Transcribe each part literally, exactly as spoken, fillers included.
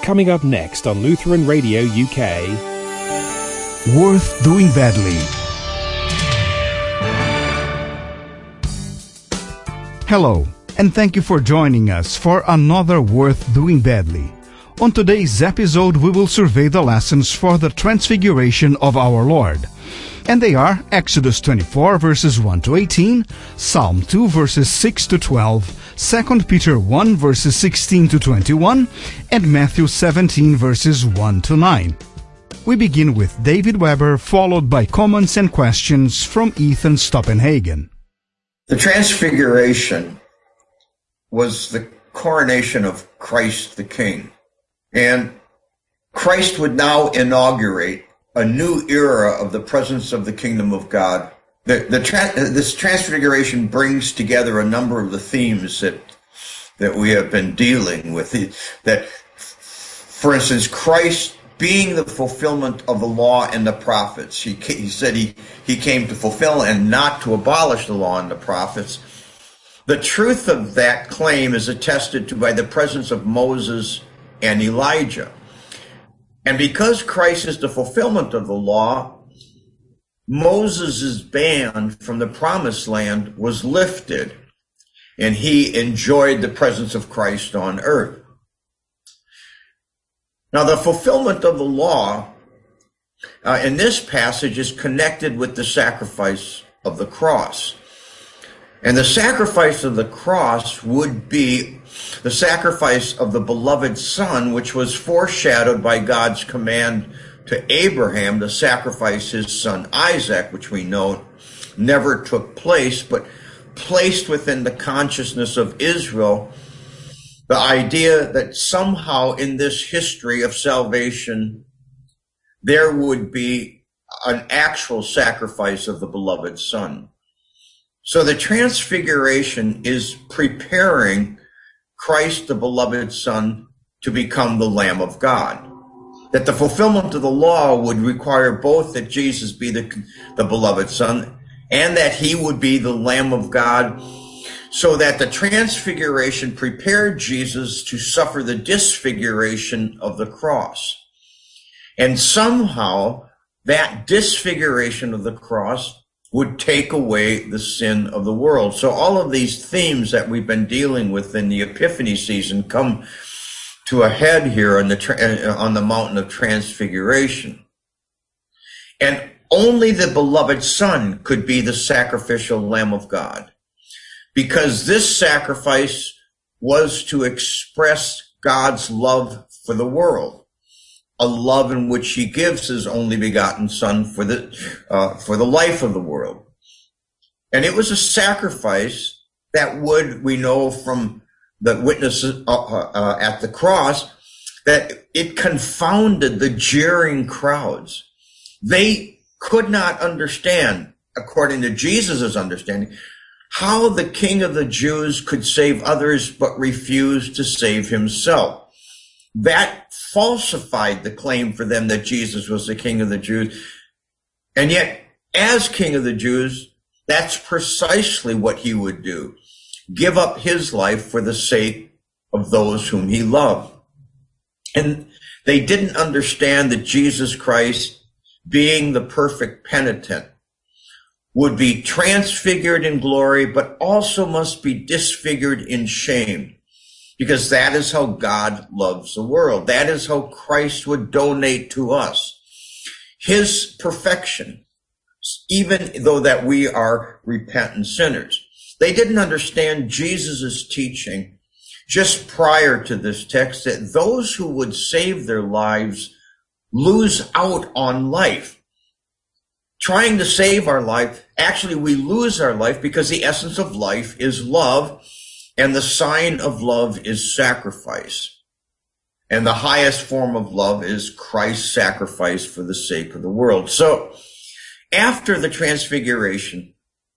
Coming up next on Lutheran Radio U K. Worth Doing Badly. Hello, and thank you for joining us for another Worth Doing Badly. On today's episode, we will survey the lessons for the Transfiguration of our Lord. And they are Exodus twenty-four, verses one to eighteen, Psalm two, verses six to twelve, Second Peter one, verses sixteen to twenty-one, and Matthew seventeen, verses one to nine. We begin with David Weber, followed by comments and questions from Ethan Stoppenhagen. The Transfiguration was the coronation of Christ the King. And Christ would now inaugurate a new era of the presence of the kingdom of God. The, the tra- this Transfiguration brings together a number of the themes that that we have been dealing with. That, for instance, Christ being the fulfillment of the law and the prophets. He, he said he, he came to fulfill and not to abolish the law and the prophets. The truth of that claim is attested to by the presence of Moses and Elijah. And because Christ is the fulfillment of the law, Moses' ban from the promised land was lifted, and he enjoyed the presence of Christ on earth. Now, the fulfillment of the law uh, in this passage is connected with the sacrifice of the cross. And the sacrifice of the cross would be the sacrifice of the beloved Son, which was foreshadowed by God's command to Abraham to sacrifice his son Isaac, which we know never took place, but placed within the consciousness of Israel the idea that somehow in this history of salvation, there would be an actual sacrifice of the beloved Son. So the Transfiguration is preparing Christ, the beloved Son, to become the Lamb of God. That the fulfillment of the law would require both that Jesus be the, the beloved Son and that he would be the Lamb of God, so that the Transfiguration prepared Jesus to suffer the disfiguration of the cross. And somehow that disfiguration of the cross would take away the sin of the world. So all of these themes that we've been dealing with in the Epiphany season come to a head here on the on the mountain of Transfiguration. And only the beloved Son could be the sacrificial Lamb of God, because this sacrifice was to express God's love for the world, a love in which he gives his only begotten Son for the uh, for the life of the world. And it was a sacrifice that would, we know from the witnesses uh, uh, at the cross, that it confounded the jeering crowds. They could not understand, according to Jesus' understanding, how the King of the Jews could save others but refuse to save himself. That falsified the claim for them that Jesus was the King of the Jews. And yet, as King of the Jews, that's precisely what he would do. Give up his life for the sake of those whom he loved. And they didn't understand that Jesus Christ, being the perfect penitent, would be transfigured in glory, but also must be disfigured in shame. Because that is how God loves the world. That is how Christ would donate to us his perfection, even though that we are repentant sinners. They didn't understand Jesus' teaching just prior to this text, that those who would save their lives lose out on life. Trying to save our life, actually we lose our life, because the essence of life is love. And the sign of love is sacrifice. And the highest form of love is Christ's sacrifice for the sake of the world. So after the Transfiguration,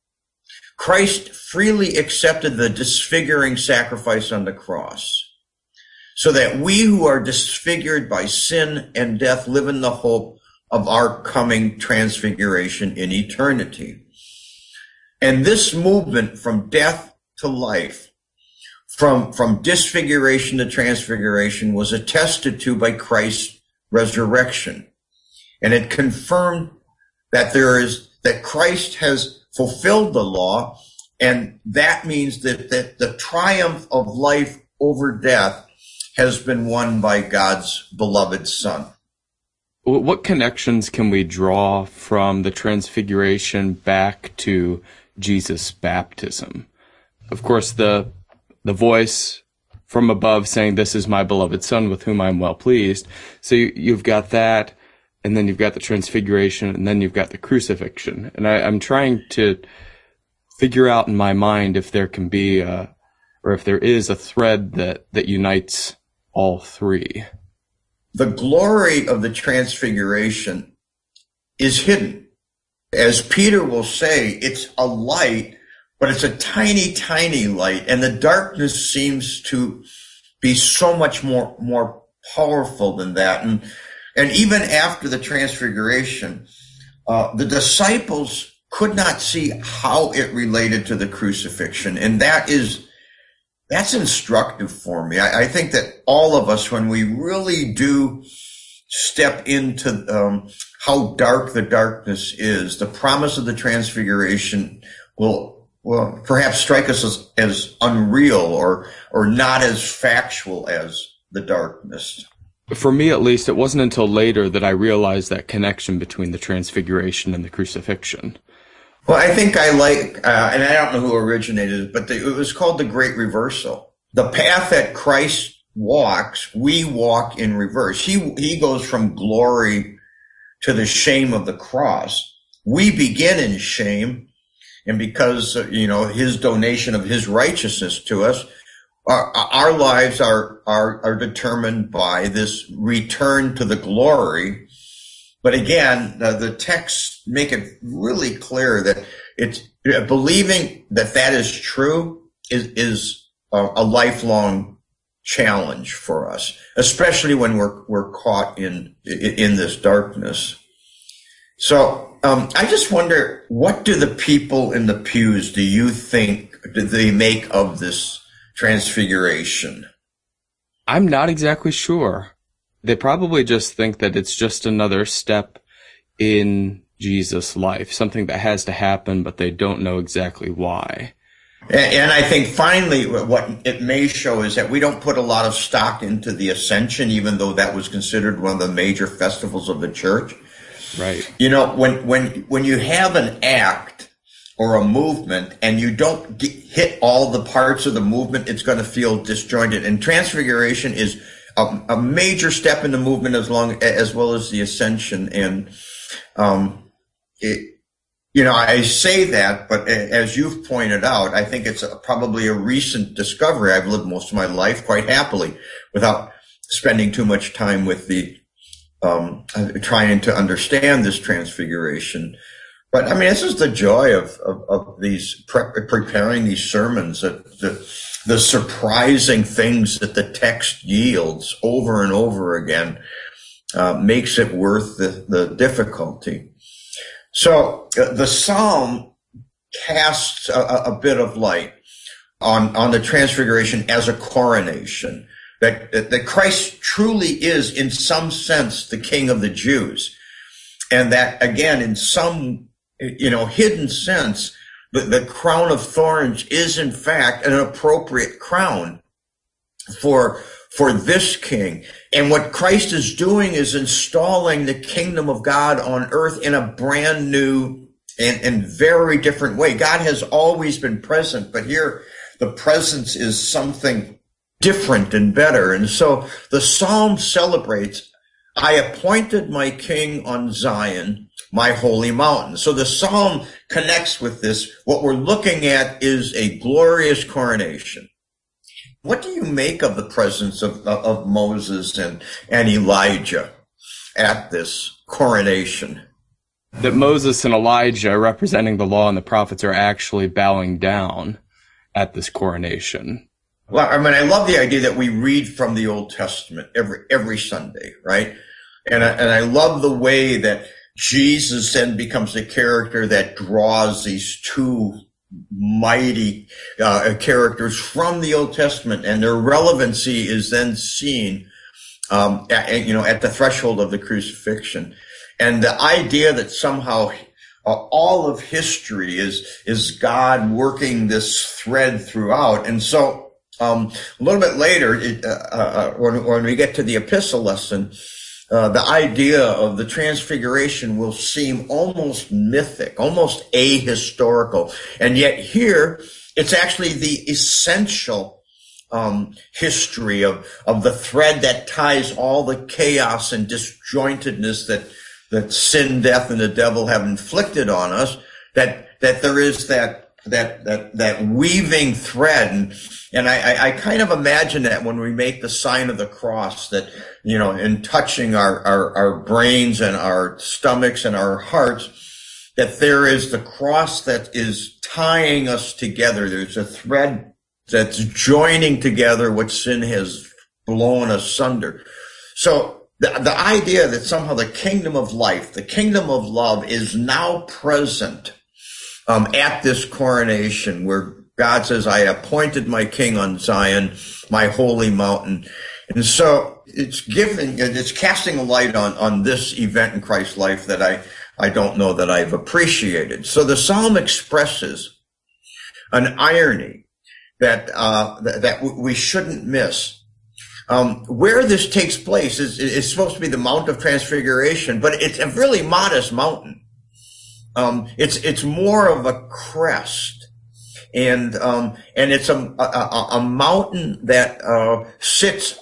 Christ freely accepted the disfiguring sacrifice on the cross, so that we who are disfigured by sin and death live in the hope of our coming transfiguration in eternity. And this movement from death to life from, from disfiguration to transfiguration was attested to by Christ's resurrection. And it confirmed that there is, that Christ has fulfilled the law. And that means that, that the triumph of life over death has been won by God's beloved Son. What connections can we draw from the transfiguration back to Jesus' baptism? Of course, the the voice from above saying, "This is my beloved Son with whom I'm well pleased." So you, you've got that, and then you've got the transfiguration, and then you've got the crucifixion. And I, I'm trying to figure out in my mind if there can be, a, or if there is a thread that, that unites all three. The glory of the transfiguration is hidden. As Peter will say, it's a light, but it's a tiny, tiny light, and the darkness seems to be so much more, more powerful than that. And, and even after the transfiguration, uh, the disciples could not see how it related to the crucifixion. And that is, that's instructive for me. I, I think that all of us, when we really do step into um, how dark the darkness is, the promise of the transfiguration will, will perhaps strike us as, as unreal or, or not as factual as the darkness. For me, at least, it wasn't until later that I realized that connection between the transfiguration and the crucifixion. Well, I think I like, uh, and I don't know who originated it, but the, it was called the Great Reversal. The path that Christ walks, we walk in reverse. He, he goes from glory to the shame of the cross. We begin in shame, and because, you know, his donation of his righteousness to us, our, our lives are, are, are determined by this return to the glory. But again, the, the texts make it really clear that it's believing that that is true is, is a, a lifelong challenge for us, especially when we're, we're caught in, in this darkness. So, um, I just wonder, what do the people in the pews, do you think, do they make of this transfiguration? I'm not exactly sure. They probably just think that it's just another step in Jesus' life, something that has to happen, but they don't know exactly why. And, and I think finally what it may show is that we don't put a lot of stock into the Ascension, even though that was considered one of the major festivals of the church. Right. You know, when, when, when you have an act or a movement and you don't get, hit all the parts of the movement, it's going to feel disjointed. And transfiguration is A, a major step in the movement, as long as well as the Ascension. And um, it, you know, I say that, but as you've pointed out, I think it's a, probably a recent discovery. I've lived most of my life quite happily without spending too much time with the um, trying to understand this transfiguration. But I mean, this is the joy of of, of these pre- preparing these sermons. That the the surprising things that the text yields over and over again uh, makes it worth the, the difficulty. So uh, the psalm casts a, a bit of light on, on the transfiguration as a coronation, that, that Christ truly is in some sense the King of the Jews. And that again, in some, you know, hidden sense, The, the crown of thorns is in fact an appropriate crown for, for this king. And what Christ is doing is installing the kingdom of God on earth in a brand new and, and very different way. God has always been present, but here the presence is something different and better. And so the psalm celebrates, I appointed my king on Zion, my holy mountain. So the psalm connects with this. What we're looking at is a glorious coronation. What do you make of the presence of, of Moses and, and Elijah at this coronation? That Moses and Elijah, representing the law and the prophets, are actually bowing down at this coronation. Well, I mean, I love the idea that we read from the Old Testament every, every Sunday, right? And I, and I love the way that Jesus then becomes the character that draws these two mighty uh, characters from the Old Testament, and their relevancy is then seen, um, at, you know, at the threshold of the crucifixion. And the idea that somehow uh, all of history is is God working this thread throughout. And so um, a little bit later, it, uh, uh, when, when we get to the epistle lesson, Uh, the idea of the transfiguration will seem almost mythic, almost ahistorical. And yet here, it's actually the essential um, history of, of the thread that ties all the chaos and disjointedness that, that sin, death, and the devil have inflicted on us, that, that there is that that that that weaving thread. And and I, I kind of imagine that when we make the sign of the cross, that, you know, in touching our, our, our brains and our stomachs and our hearts, that there is the cross that is tying us together. There's a thread that's joining together what sin has blown asunder. So the, the idea that somehow the kingdom of life, the kingdom of love, is now present Um, at this coronation, where God says, I appointed my king on Zion, my holy mountain. And so it's giving, it's casting a light on, on this event in Christ's life that I, I don't know that I've appreciated. So the psalm expresses an irony that, uh, that, that we shouldn't miss. Um, where this takes place is, is supposed to be the Mount of Transfiguration, but it's a really modest mountain. Um, it's, it's more of a crest, and, um, and it's a, a, a mountain that, uh, sits,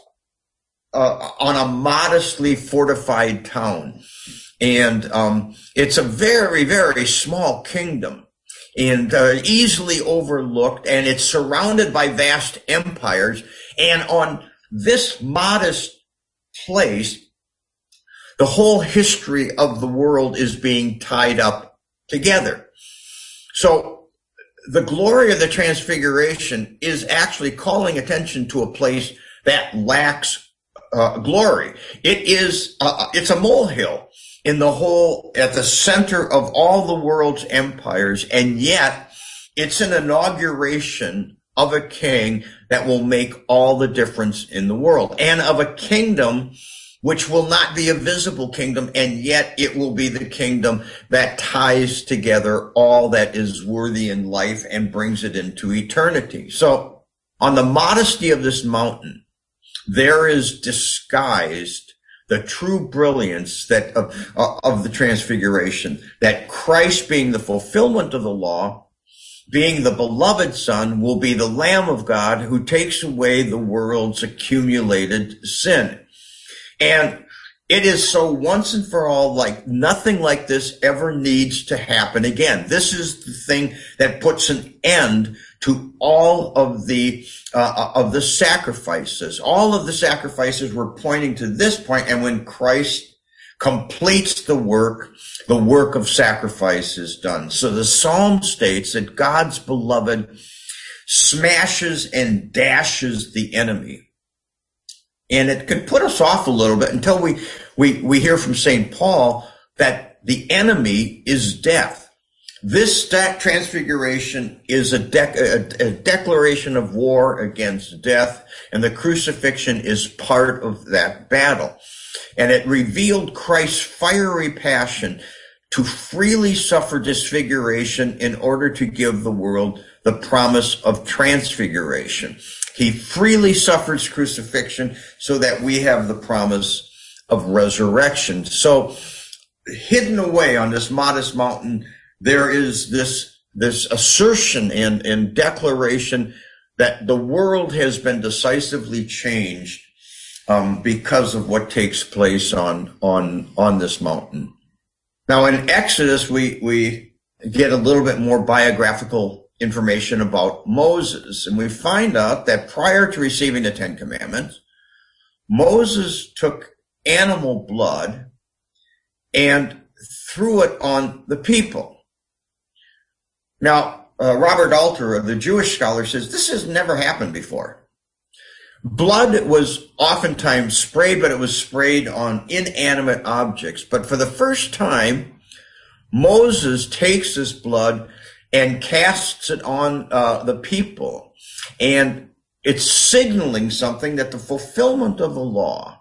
uh, on a modestly fortified town. And, um, it's a very, very small kingdom, and, uh, easily overlooked, and it's surrounded by vast empires. And on this modest place, the whole history of the world is being tied up together. So the glory of the transfiguration is actually calling attention to a place that lacks uh, glory. It is, uh, it's a molehill in the whole, at the center of all the world's empires, and yet it's an inauguration of a king that will make all the difference in the world, and of a kingdom which will not be a visible kingdom, and yet it will be the kingdom that ties together all that is worthy in life and brings it into eternity. So on the modesty of this mountain, there is disguised the true brilliance that of, of the transfiguration, that Christ, being the fulfillment of the law, being the beloved Son, will be the Lamb of God who takes away the world's accumulated sin. And it is so once and for all, like nothing like this ever needs to happen again. This is the thing that puts an end to all of the uh, of the sacrifices. All of the sacrifices were pointing to this point, and when Christ completes the work, the work of sacrifice is done. So the psalm states that God's beloved smashes and dashes the enemy. And it could put us off a little bit until we, we, we hear from Saint Paul that the enemy is death. This transfiguration is a, dec- a, a declaration of war against death, and the crucifixion is part of that battle. And it revealed Christ's fiery passion to freely suffer disfiguration in order to give the world the promise of transfiguration. He freely suffers crucifixion so that we have the promise of resurrection. So hidden away on this modest mountain, there is this, this assertion and, and declaration that the world has been decisively changed, um, because of what takes place on, on, on this mountain. Now in Exodus, we, we get a little bit more biographical information about Moses, and we find out that prior to receiving the Ten Commandments, Moses took animal blood and threw it on the people. Now, uh, Robert Alter, the Jewish scholar, says this has never happened before. Blood was oftentimes sprayed, but it was sprayed on inanimate objects. But for the first time, Moses takes this blood and casts it on uh, the people. And it's signaling something, that the fulfillment of the law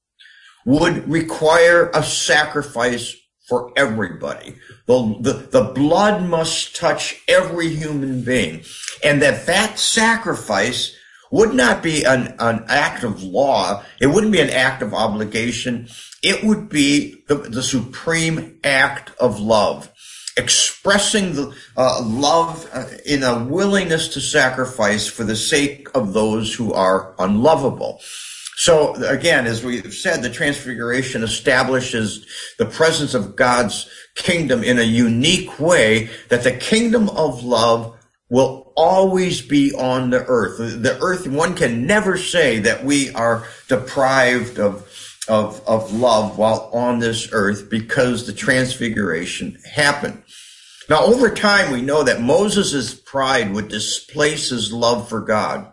would require a sacrifice for everybody. The, the, the blood must touch every human being. And that that sacrifice would not be an, an act of law. It wouldn't be an act of obligation. It would be the, the supreme act of love, expressing the uh, love uh, in a willingness to sacrifice for the sake of those who are unlovable. So again, as we've said, the Transfiguration establishes the presence of God's kingdom in a unique way, that the kingdom of love will always be on the earth. The earth, one can never say that we are deprived of, of, of love while on this earth, because the Transfiguration happened. Now, over time, we know that Moses' pride would displace his love for God,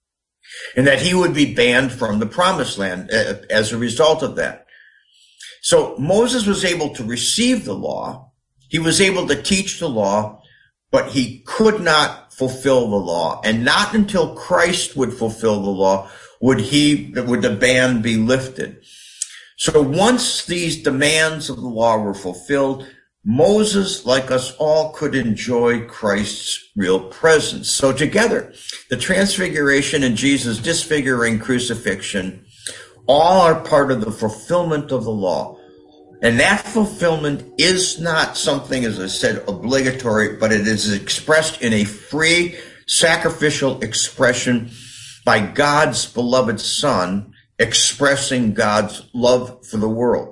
and that he would be banned from the Promised Land as a result of that. So Moses was able to receive the law. He was able to teach the law, but he could not fulfill the law. And not until Christ would fulfill the law would he, would the ban be lifted. So once these demands of the law were fulfilled, Moses, like us all, could enjoy Christ's real presence. So together, the Transfiguration and Jesus' disfiguring crucifixion all are part of the fulfillment of the law. And that fulfillment is not something, as I said, obligatory, but it is expressed in a free, sacrificial expression by God's beloved Son, expressing God's love for the world.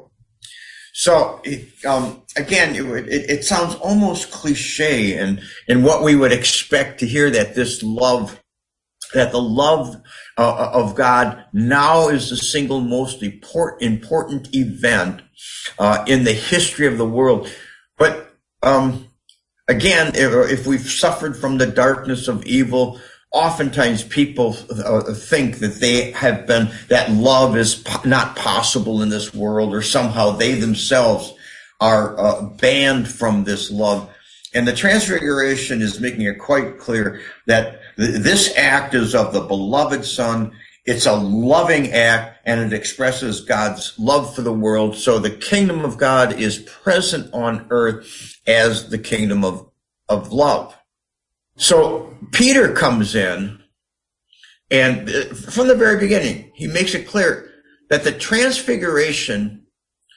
So, um, again, it, it, it sounds almost cliche in, in what we would expect to hear, that this love, that the love uh, of God now is the single most important, important event uh, in the history of the world. But, um, again, if, if we've suffered from the darkness of evil, oftentimes people uh, think that they have been, that love is po- not possible in this world, or somehow they themselves are uh, banned from this love. And the Transfiguration is making it quite clear that th- this act is of the beloved Son. It's a loving act, and it expresses God's love for the world. So the kingdom of God is present on earth as the kingdom of, of love. So Peter comes in, and from the very beginning, he makes it clear that the Transfiguration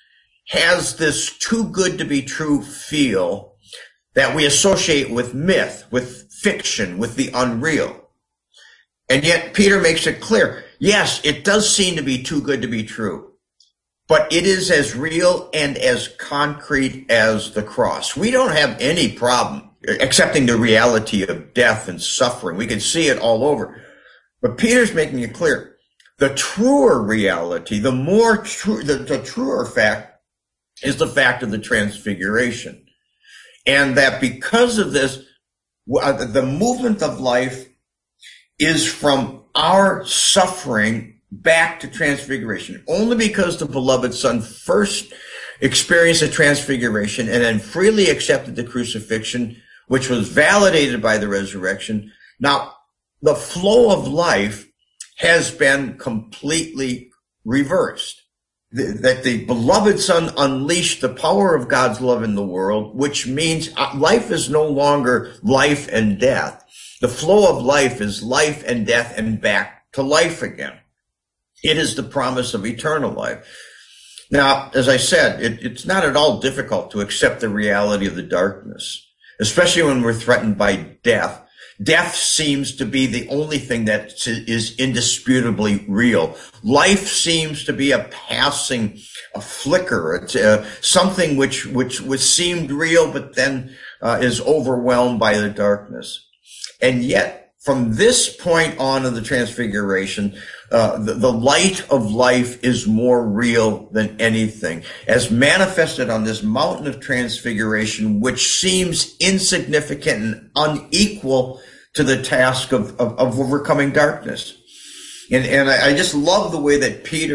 has this too good to be true feel that we associate with myth, with fiction, with the unreal. And yet Peter makes it clear, yes, it does seem to be too good to be true, but it is as real and as concrete as the cross. We don't have any problem accepting the reality of death and suffering. We can see it all over. But Peter's making it clear, the truer reality, the more true, the, the truer fact is the fact of the Transfiguration. And that because of this, the movement of life is from our suffering back to Transfiguration. Only because the beloved Son first experienced the Transfiguration and then freely accepted the crucifixion, which was validated by the resurrection. Now, the flow of life has been completely reversed. The, that the beloved Son unleashed the power of God's love in the world, which means life is no longer life and death. The flow of life is life and death and back to life again. It is the promise of eternal life. Now, as I said, it, it's not at all difficult to accept the reality of the darkness, especially when we're threatened by death. Death seems to be the only thing that is indisputably real. Life seems to be a passing, a flicker. It's uh, something which, which was seemed real, but then uh, is overwhelmed by the darkness. And yet, from this point on in the Transfiguration, uh, the, the light of life is more real than anything, as manifested on this mountain of Transfiguration, which seems insignificant and unequal to the task of, of, of overcoming darkness. And, and I, I just love the way that Peter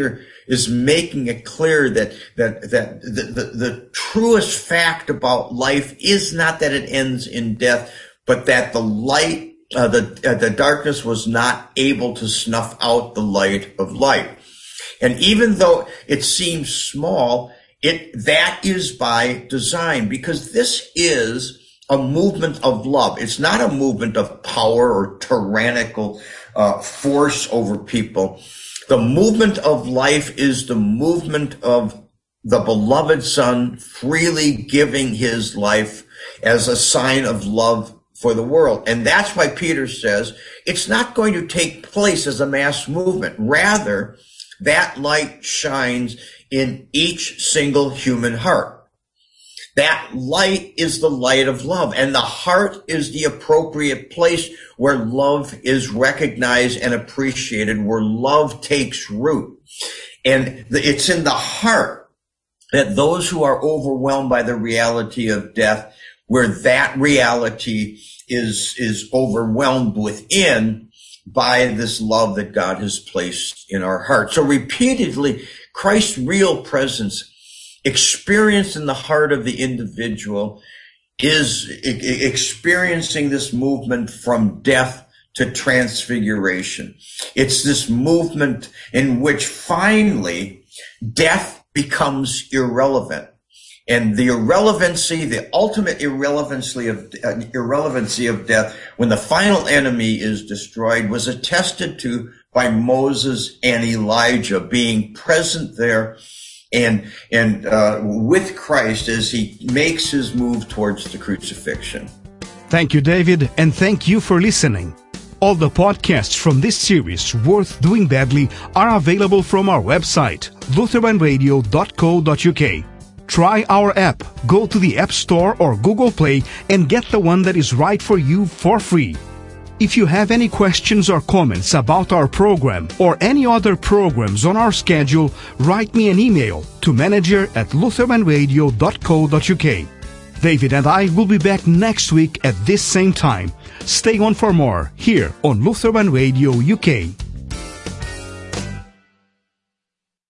is making it clear that that that the, the, the truest fact about life is not that it ends in death, but that the light, uh, the uh, the darkness was not able to snuff out the light of light. And even though it seems small, it that is by design, because this is a movement of love. It's not a movement of power or tyrannical uh, force over people. The movement of life is the movement of the beloved Son freely giving his life as a sign of love for the world. And that's why Peter says it's not going to take place as a mass movement. Rather, that light shines in each single human heart. That light is the light of love, and the heart is the appropriate place where love is recognized and appreciated, where love takes root. And it's in the heart that those who are overwhelmed by the reality of death, where that reality is, is overwhelmed within by this love that God has placed in our heart. So repeatedly, Christ's real presence experienced in the heart of the individual is experiencing this movement from death to transfiguration. It's this movement in which finally death becomes irrelevant. And the irrelevancy, the ultimate irrelevancy of, uh, irrelevancy of death, when the final enemy is destroyed, was attested to by Moses and Elijah being present there and and uh, with Christ as he makes his move towards the crucifixion. Thank you, David, and thank you for listening. All the podcasts from this series, Worth Doing Badly, are available from our website, lutheran radio dot co dot u k. Try our app. Go to the App Store or Google Play and get the one that is right for you for free. If you have any questions or comments about our program or any other programs on our schedule, write me an email to manager at lutheran radio dot co dot u k. David and I will be back next week at this same time. Stay on for more here on Lutheran Radio U K.